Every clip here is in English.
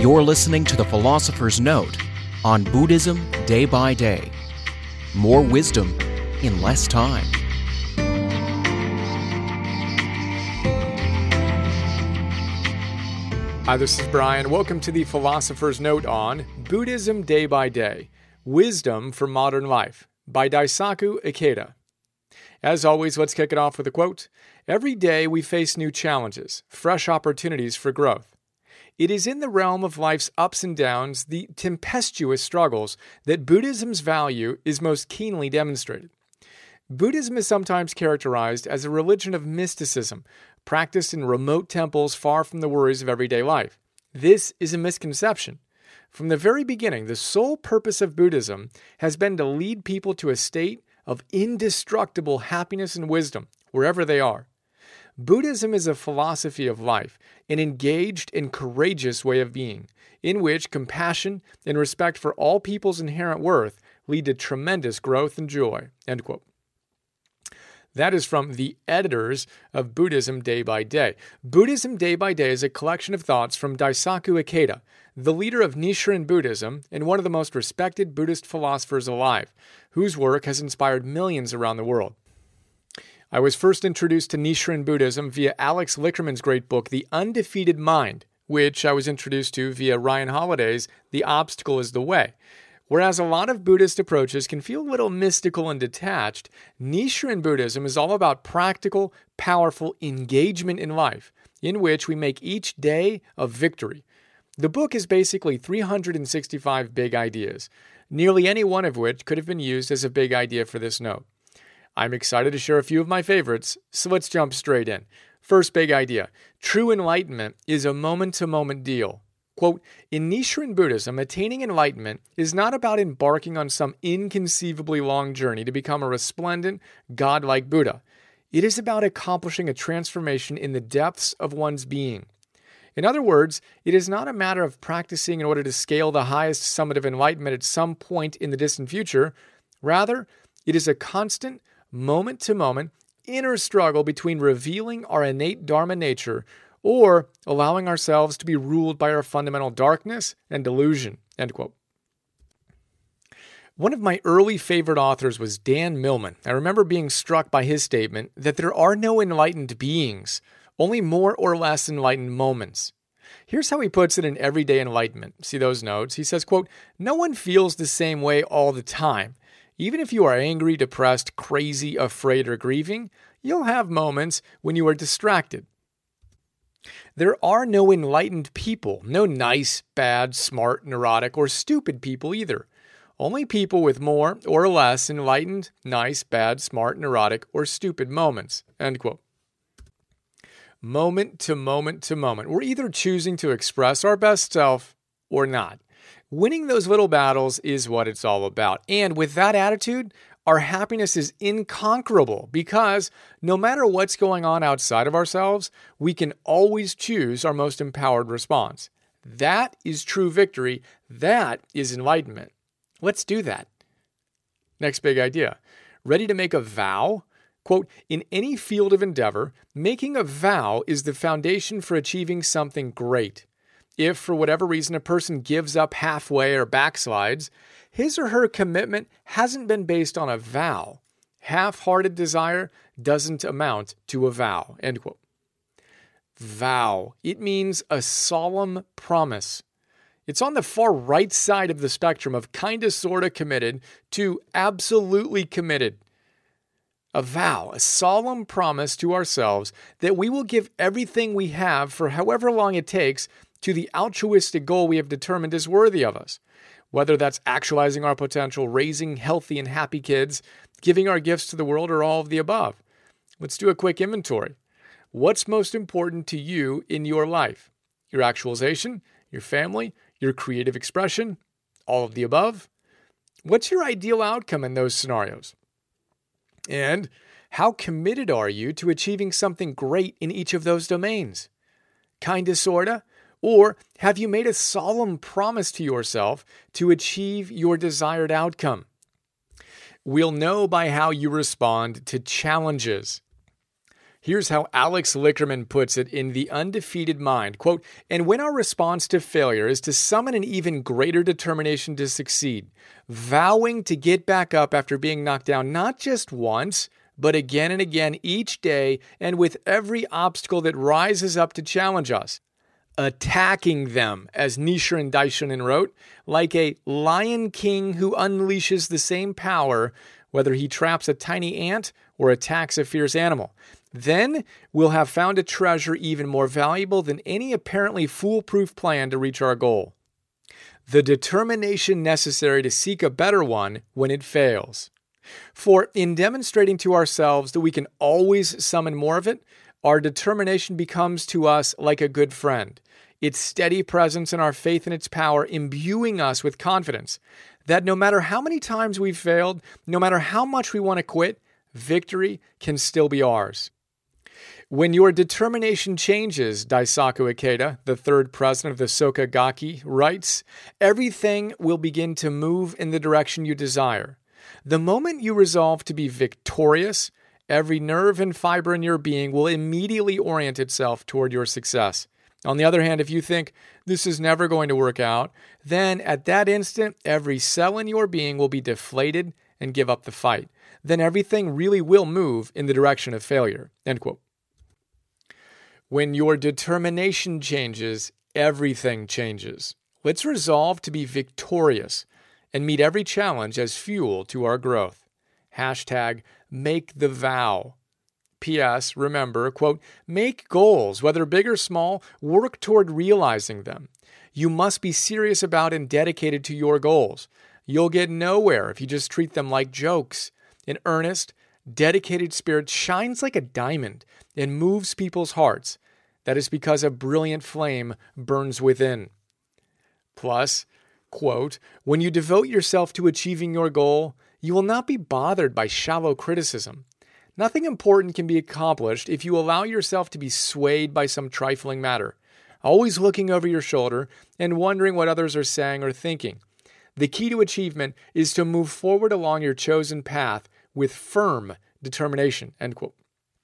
You're listening to The Philosopher's Note on Buddhism Day by Day. More wisdom in less time. Hi, this is Brian. Welcome to The Philosopher's Note on Buddhism Day by Day, Wisdom for Modern Life by Daisaku Ikeda. As always, let's kick it off with a quote. Every day we face new challenges, fresh opportunities for growth. It is in the realm of life's ups and downs, the tempestuous struggles, that Buddhism's value is most keenly demonstrated. Buddhism is sometimes characterized as a religion of mysticism, practiced in remote temples far from the worries of everyday life. This is a misconception. From the very beginning, the sole purpose of Buddhism has been to lead people to a state of indestructible happiness and wisdom, wherever they are. Buddhism is a philosophy of life, an engaged and courageous way of being, in which compassion and respect for all people's inherent worth lead to tremendous growth and joy. End quote. That is from the editors of Buddhism Day by Day. Buddhism Day by Day is a collection of thoughts from Daisaku Ikeda, the leader of Nichiren Buddhism and one of the most respected Buddhist philosophers alive, whose work has inspired millions around the world. I was first introduced to Nichiren Buddhism via Alex Lickerman's great book, The Undefeated Mind, which I was introduced to via Ryan Holiday's The Obstacle is the Way. Whereas a lot of Buddhist approaches can feel a little mystical and detached, Nichiren Buddhism is all about practical, powerful engagement in life, in which we make each day a victory. The book is basically 365 big ideas, nearly any one of which could have been used as a big idea for this note. I'm excited to share a few of my favorites, so let's jump straight in. First big idea. True enlightenment is a moment-to-moment deal. Quote, in Nichiren Buddhism, attaining enlightenment is not about embarking on some inconceivably long journey to become a resplendent, godlike Buddha. It is about accomplishing a transformation in the depths of one's being. In other words, it is not a matter of practicing in order to scale the highest summit of enlightenment at some point in the distant future. Rather, it is a constant, moment-to-moment, inner struggle between revealing our innate Dharma nature or allowing ourselves to be ruled by our fundamental darkness and delusion. End quote. One of my early favorite authors was Dan Millman. I remember being struck by his statement that there are no enlightened beings, only more or less enlightened moments. Here's how he puts it in Everyday Enlightenment. See those notes? He says, quote, no one feels the same way all the time. Even if you are angry, depressed, crazy, afraid, or grieving, you'll have moments when you are distracted. There are no enlightened people, no nice, bad, smart, neurotic, or stupid people either. Only people with more or less enlightened, nice, bad, smart, neurotic, or stupid moments. End quote. Moment to moment to moment. We're either choosing to express our best self or not. Winning those little battles is what it's all about. And with that attitude, our happiness is inconquerable because no matter what's going on outside of ourselves, we can always choose our most empowered response. That is true victory. That is enlightenment. Let's do that. Next big idea. Ready to make a vow? Quote, in any field of endeavor, making a vow is the foundation for achieving something great. If, for whatever reason, a person gives up halfway or backslides, his or her commitment hasn't been based on a vow. Half-hearted desire doesn't amount to a vow. End quote. Vow. It means a solemn promise. It's on the far right side of the spectrum of kinda sorta committed to absolutely committed. A vow, a solemn promise to ourselves that we will give everything we have for however long it takes to the altruistic goal we have determined is worthy of us. Whether that's actualizing our potential, raising healthy and happy kids, giving our gifts to the world, or all of the above. Let's do a quick inventory. What's most important to you in your life? Your actualization, your family, your creative expression, all of the above? What's your ideal outcome in those scenarios? And how committed are you to achieving something great in each of those domains? Kinda, sorta? Or have you made a solemn promise to yourself to achieve your desired outcome? We'll know by how you respond to challenges. Here's how Alex Lickerman puts it in The Undefeated Mind. Quote, "And when our response to failure is to summon an even greater determination to succeed, vowing to get back up after being knocked down not just once, but again and again each day and with every obstacle that rises up to challenge us, attacking them," as Nichiren Daishonin wrote, "like a lion king who unleashes the same power whether he traps a tiny ant or attacks a fierce animal. Then we'll have found a treasure even more valuable than any apparently foolproof plan to reach our goal. The determination necessary to seek a better one when it fails. For in demonstrating to ourselves that we can always summon more of it, our determination becomes to us like a good friend, its steady presence and our faith in its power imbuing us with confidence that no matter how many times we've failed, no matter how much we want to quit, victory can still be ours. When your determination changes," Daisaku Ikeda, the third president of the Soka Gakki, writes, "everything will begin to move in the direction you desire. The moment you resolve to be victorious, every nerve and fiber in your being will immediately orient itself toward your success. On the other hand, if you think this is never going to work out, then at that instant, every cell in your being will be deflated and give up the fight. Then everything really will move in the direction of failure." End quote. When your determination changes, everything changes. Let's resolve to be victorious and meet every challenge as fuel to our growth. Hashtag make the vow. P.S. Remember, quote, "Make goals, whether big or small, work toward realizing them. You must be serious about and dedicated to your goals. You'll get nowhere if you just treat them like jokes. An earnest, dedicated spirit shines like a diamond and moves people's hearts. That is because a brilliant flame burns within." Plus, quote, "When you devote yourself to achieving your goal, you will not be bothered by shallow criticism. Nothing important can be accomplished if you allow yourself to be swayed by some trifling matter, always looking over your shoulder and wondering what others are saying or thinking. The key to achievement is to move forward along your chosen path with firm determination." End quote.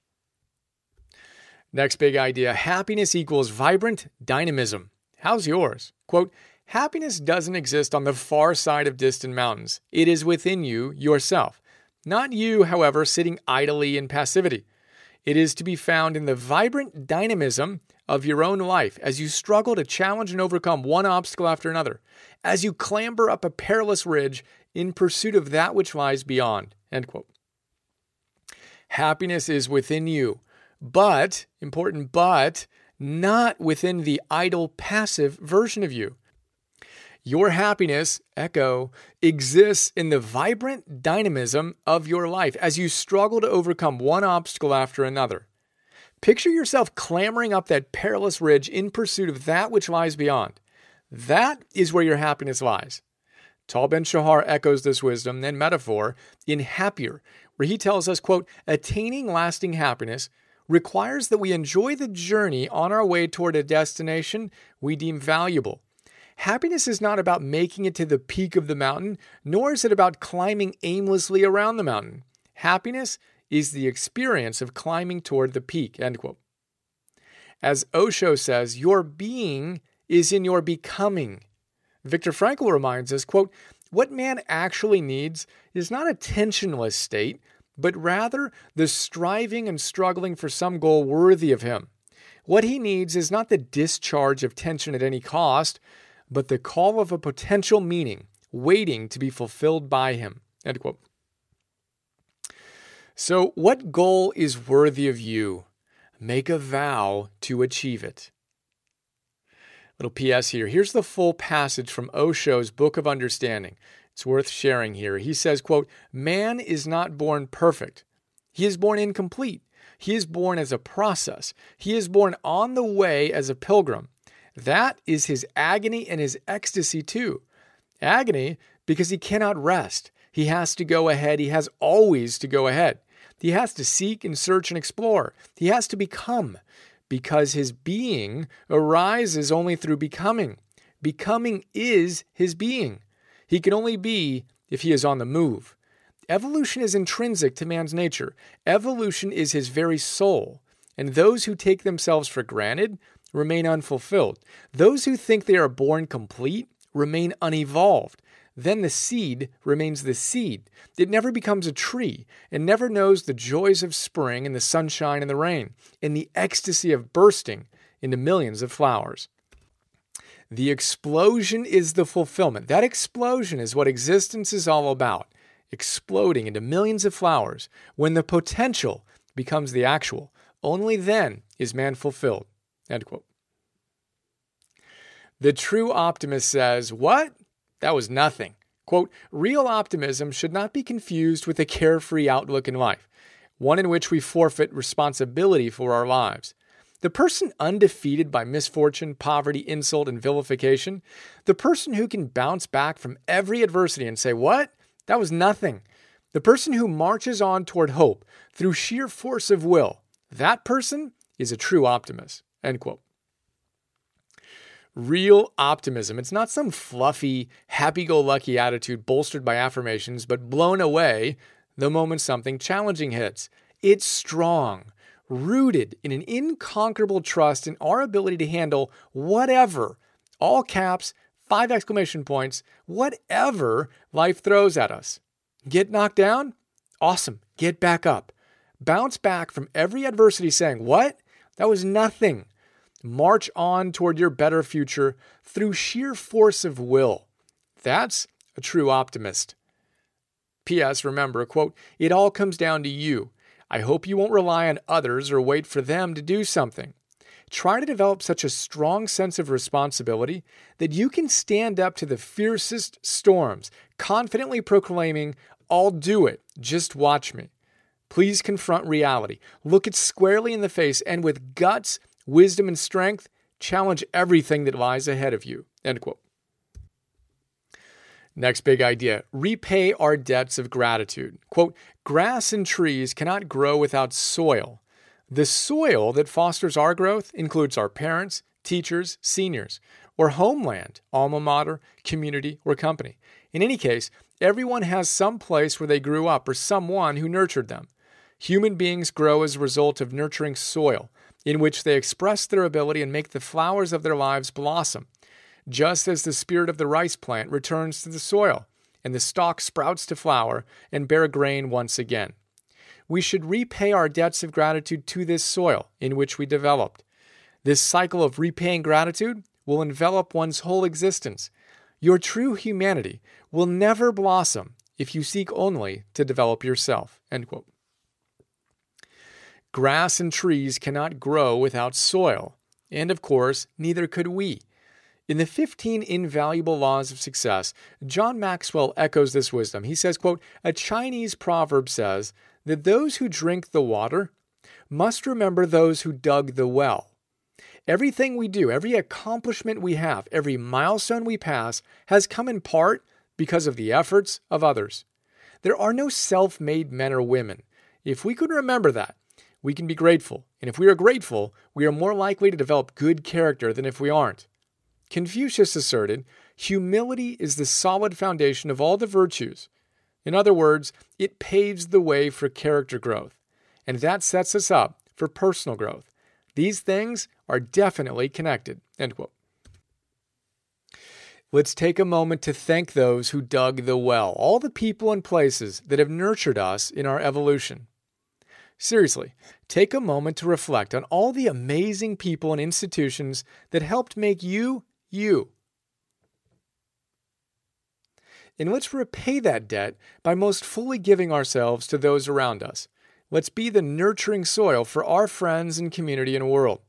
Next big idea, happiness equals vibrant dynamism. How's yours? Quote, "Happiness doesn't exist on the far side of distant mountains. It is within you, yourself. Not you, however, sitting idly in passivity. It is to be found in the vibrant dynamism of your own life as you struggle to challenge and overcome one obstacle after another, as you clamber up a perilous ridge in pursuit of that which lies beyond." End quote. Happiness is within you, but, important but, not within the idle, passive version of you. Your happiness, echo, exists in the vibrant dynamism of your life as you struggle to overcome one obstacle after another. Picture yourself clambering up that perilous ridge in pursuit of that which lies beyond. That is where your happiness lies. Tal Ben-Shahar echoes this wisdom and metaphor in Happier, where he tells us, quote, "Attaining lasting happiness requires that we enjoy the journey on our way toward a destination we deem valuable. Happiness is not about making it to the peak of the mountain, nor is it about climbing aimlessly around the mountain. Happiness is the experience of climbing toward the peak." End quote. As Osho says, your being is in your becoming. Viktor Frankl reminds us, quote, "What man actually needs is not a tensionless state, but rather the striving and struggling for some goal worthy of him. What he needs is not the discharge of tension at any cost, but the call of a potential meaning waiting to be fulfilled by him." End quote. So, what goal is worthy of you? Make a vow to achieve it. Little PS here. Here's the full passage from Osho's Book of Understanding. It's worth sharing here. He says, quote, "Man is not born perfect. He is born incomplete. He is born as a process. He is born on the way as a pilgrim. That is his agony and his ecstasy too. Agony because he cannot rest. He has to go ahead. He has always to go ahead. He has to seek and search and explore. He has to become because his being arises only through becoming. Becoming is his being. He can only be if he is on the move. Evolution is intrinsic to man's nature. Evolution is his very soul. and those who take themselves for granted remain unfulfilled. Those who think they are born complete remain unevolved. Then the seed remains the seed. It never becomes a tree and never knows the joys of spring and the sunshine and the rain and the ecstasy of bursting into millions of flowers. The explosion is the fulfillment. That explosion is what existence is all about, exploding into millions of flowers. When the potential becomes the actual, only then is man fulfilled. End quote. The true optimist says, what? That was nothing. Quote, real optimism should not be confused with a carefree outlook in life, one in which we forfeit responsibility for our lives. The person undefeated by misfortune, poverty, insult, and vilification, the person who can bounce back from every adversity and say, what? That was nothing. The person who marches on toward hope through sheer force of will, that person is a true optimist. End quote. Real optimism. It's not some fluffy, happy-go-lucky attitude bolstered by affirmations, but blown away the moment something challenging hits. It's strong, rooted in an inconquerable trust in our ability to handle whatever, all caps, 5 exclamation points, whatever life throws at us. Get knocked down? Awesome. Get back up. Bounce back from every adversity saying, what? That was nothing. March on toward your better future through sheer force of will. That's a true optimist. P.S. Remember, quote, it all comes down to you. I hope you won't rely on others or wait for them to do something. Try to develop such a strong sense of responsibility that you can stand up to the fiercest storms, confidently proclaiming, I'll do it, just watch me. Please confront reality. Look it squarely in the face and with guts, wisdom, and strength, challenge everything that lies ahead of you. End quote. Next big idea, repay our debts of gratitude. Quote, grass and trees cannot grow without soil. The soil that fosters our growth includes our parents, teachers, seniors, or homeland, alma mater, community, or company. In any case, everyone has some place where they grew up or someone who nurtured them. Human beings grow as a result of nurturing soil, in which they express their ability and make the flowers of their lives blossom, just as the spirit of the rice plant returns to the soil, and the stalk sprouts to flower and bear grain once again. We should repay our debts of gratitude to this soil in which we developed. This cycle of repaying gratitude will envelop one's whole existence. Your true humanity will never blossom if you seek only to develop yourself. End quote. Grass and trees cannot grow without soil, and of course, neither could we. In the 15 Invaluable Laws of Success, John Maxwell echoes this wisdom. He says, quote, a Chinese proverb says that those who drink the water must remember those who dug the well. Everything we do, every accomplishment we have, every milestone we pass has come in part because of the efforts of others. There are no self-made men or women. If we could remember that, we can be grateful. And if we are grateful, we are more likely to develop good character than if we aren't. Confucius asserted, humility is the solid foundation of all the virtues. In other words, it paves the way for character growth. And that sets us up for personal growth. These things are definitely connected. End quote. Let's take a moment to thank those who dug the well, all the people and places that have nurtured us in our evolution. Seriously, take a moment to reflect on all the amazing people and institutions that helped make you, you. And let's repay that debt by most fully giving ourselves to those around us. Let's be the nurturing soil for our friends and community and world.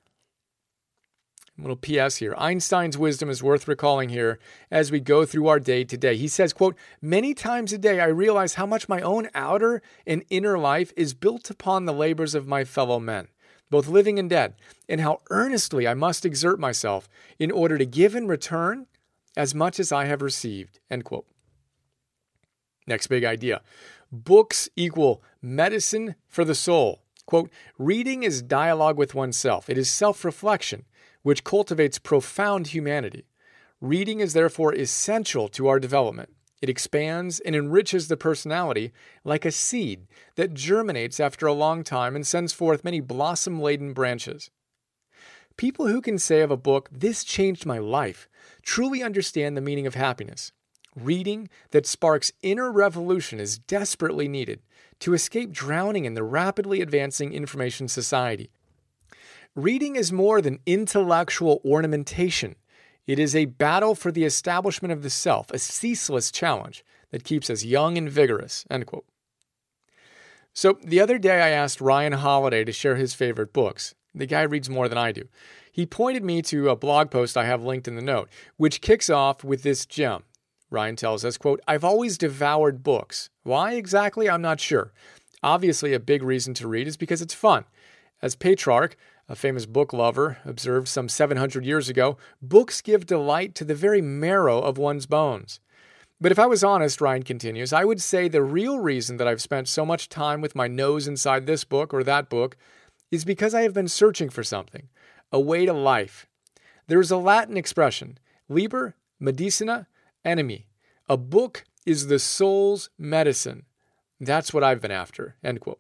A little PS here. Einstein's wisdom is worth recalling here as we go through our day today. He says, quote, many times a day I realize how much my own outer and inner life is built upon the labors of my fellow men, both living and dead, and how earnestly I must exert myself in order to give in return as much as I have received. End quote. Next big idea. Books equal medicine for the soul. Quote, reading is dialogue with oneself. It is self-reflection, which cultivates profound humanity. Reading is therefore essential to our development. It expands and enriches the personality like a seed that germinates after a long time and sends forth many blossom-laden branches. People who can say of a book, "This changed my life," truly understand the meaning of happiness. Reading that sparks inner revolution is desperately needed to escape drowning in the rapidly advancing information society. Reading is more than intellectual ornamentation. It is a battle for the establishment of the self, a ceaseless challenge that keeps us young and vigorous. End quote. So the other day I asked Ryan Holiday to share his favorite books. The guy reads more than I do. He pointed me to a blog post I have linked in the note, which kicks off with this gem. Ryan tells us, quote, "I've always devoured books. Why exactly? I'm not sure. Obviously, a big reason to read is because it's fun. As Petrarch, a famous book lover, observed some 700 years ago, books give delight to the very marrow of one's bones. But if I was honest," Ryan continues, "I would say the real reason that I've spent so much time with my nose inside this book or that book is because I have been searching for something, a way to life. There is a Latin expression, liber medicina animi. A book is the soul's medicine. That's what I've been after." End quote.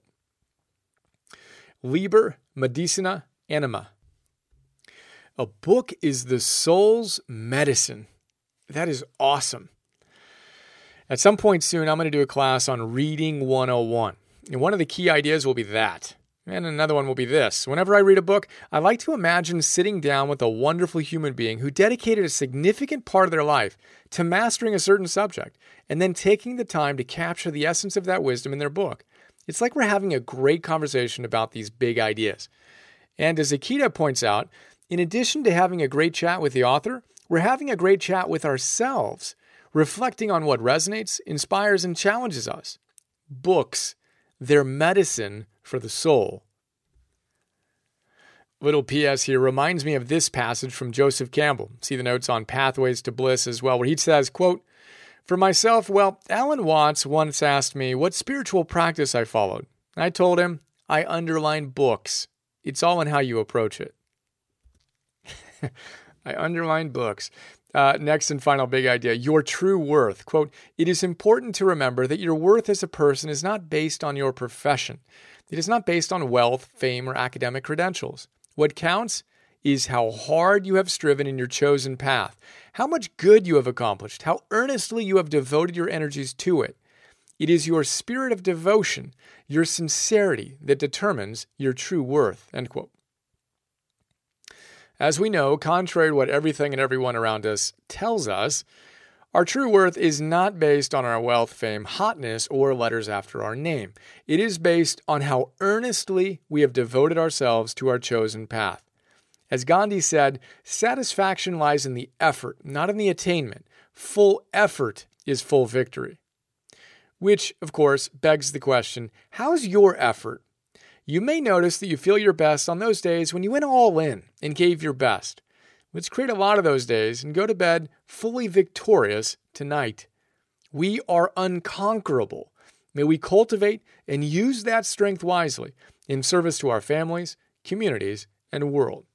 Liber medicina anima. A book is the soul's medicine. That is awesome. At some point soon, I'm going to do a class on Reading 101. And one of the key ideas will be that. And another one will be this. Whenever I read a book, I like to imagine sitting down with a wonderful human being who dedicated a significant part of their life to mastering a certain subject, and then taking the time to capture the essence of that wisdom in their book. It's like we're having a great conversation about these big ideas. And as Ikeda points out, in addition to having a great chat with the author, we're having a great chat with ourselves, reflecting on what resonates, inspires, and challenges us. Books, they're medicine for the soul. Little P.S. here reminds me of this passage from Joseph Campbell. See the notes on Pathways to Bliss as well, where he says, quote, "For myself, well, Alan Watts once asked me what spiritual practice I followed. I told him, I underline books. It's all in how you approach it." I underline books. Next and final big idea, your true worth. Quote, "It is important to remember that your worth as a person is not based on your profession. It is not based on wealth, fame, or academic credentials. What counts is how hard you have striven in your chosen path, how much good you have accomplished, how earnestly you have devoted your energies to it. It is your spirit of devotion, your sincerity that determines your true worth." End quote. As we know, contrary to what everything and everyone around us tells us, our true worth is not based on our wealth, fame, hotness, or letters after our name. It is based on how earnestly we have devoted ourselves to our chosen path. As Gandhi said, satisfaction lies in the effort, not in the attainment. Full effort is full victory. Which, of course, begs the question, how's your effort? You may notice that you feel your best on those days when you went all in and gave your best. Let's create a lot of those days and go to bed fully victorious tonight. We are unconquerable. May we cultivate and use that strength wisely in service to our families, communities, and world.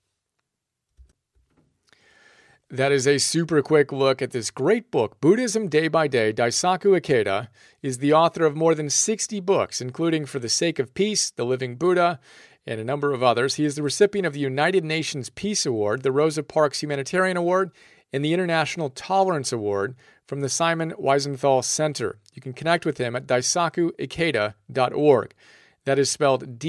That is a super quick look at this great book, Buddhism Day by Day. Daisaku Ikeda is the author of more than 60 books, including For the Sake of Peace, The Living Buddha, and a number of others. He is the recipient of the United Nations Peace Award, the Rosa Parks Humanitarian Award, and the International Tolerance Award from the Simon Wiesenthal Center. You can connect with him at daisakuikeda.org. That is spelled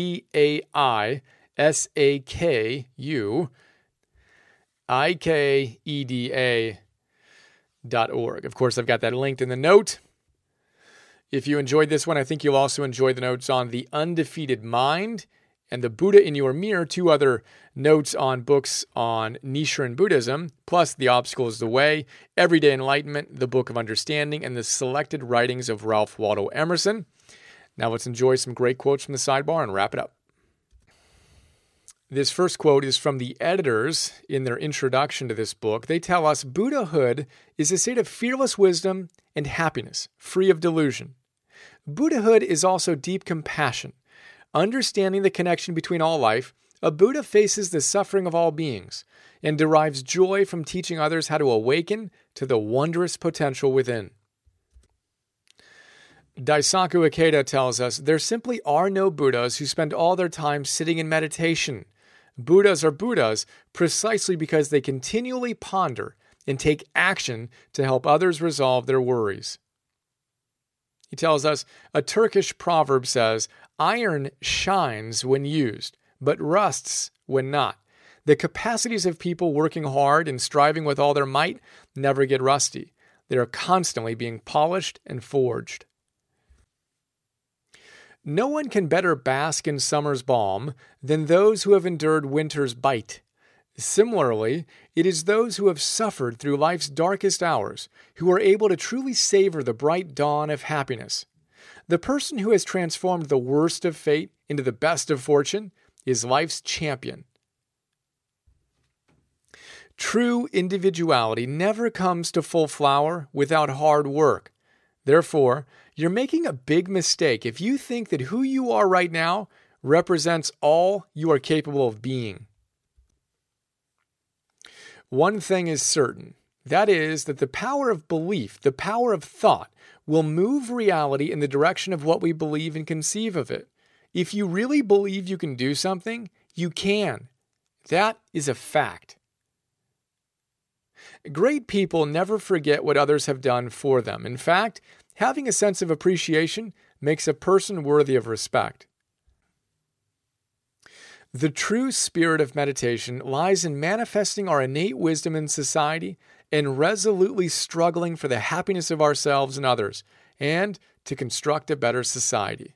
DAISAKUIKEDA.org. Of course, I've got that linked in the note. If you enjoyed this one, I think you'll also enjoy the notes on The Undefeated Mind and The Buddha in Your Mirror, two other notes on books on Nichiren Buddhism, plus The Obstacle is the Way, Everyday Enlightenment, The Book of Understanding, and the selected writings of Ralph Waldo Emerson. Now let's enjoy some great quotes from the sidebar and wrap it up. This first quote is from the editors in their introduction to this book. They tell us, Buddhahood is a state of fearless wisdom and happiness, free of delusion. Buddhahood is also deep compassion. Understanding the connection between all life, a Buddha faces the suffering of all beings and derives joy from teaching others how to awaken to the wondrous potential within. Daisaku Ikeda tells us there simply are no Buddhas who spend all their time sitting in meditation. Buddhas are Buddhas precisely because they continually ponder and take action to help others resolve their worries. He tells us a Turkish proverb says, "Iron shines when used, but rusts when not." The capacities of people working hard and striving with all their might never get rusty. They are constantly being polished and forged. No one can better bask in summer's balm than those who have endured winter's bite. Similarly, it is those who have suffered through life's darkest hours who are able to truly savor the bright dawn of happiness. The person who has transformed the worst of fate into the best of fortune is life's champion. True individuality never comes to full flower without hard work. Therefore, you're making a big mistake if you think that who you are right now represents all you are capable of being. One thing is certain, that is that the power of belief, the power of thought, will move reality in the direction of what we believe and conceive of it. If you really believe you can do something, you can. That is a fact. Great people never forget what others have done for them. In fact, having a sense of appreciation makes a person worthy of respect. The true spirit of meditation lies in manifesting our innate wisdom in society and resolutely struggling for the happiness of ourselves and others, and to construct a better society.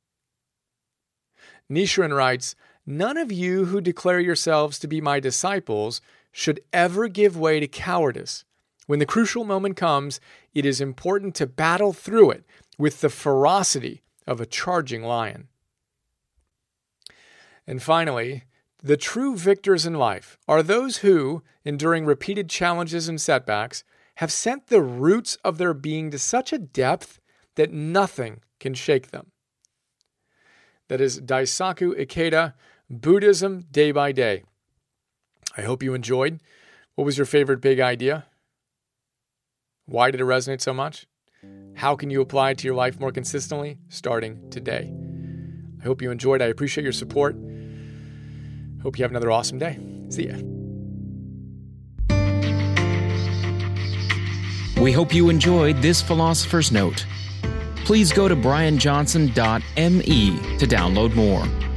Nichiren writes, "None of you who declare yourselves to be my disciples should ever give way to cowardice. When the crucial moment comes, it is important to battle through it with the ferocity of a charging lion." And finally, the true victors in life are those who, enduring repeated challenges and setbacks, have sent the roots of their being to such a depth that nothing can shake them. That is Daisaku Ikeda, Buddhism Day by Day. I hope you enjoyed. What was your favorite big idea? Why did it resonate so much? How can you apply it to your life more consistently starting today? I hope you enjoyed. I appreciate your support. Hope you have another awesome day. See ya. We hope you enjoyed this Philosopher's Note. Please go to brianjohnson.me to download more.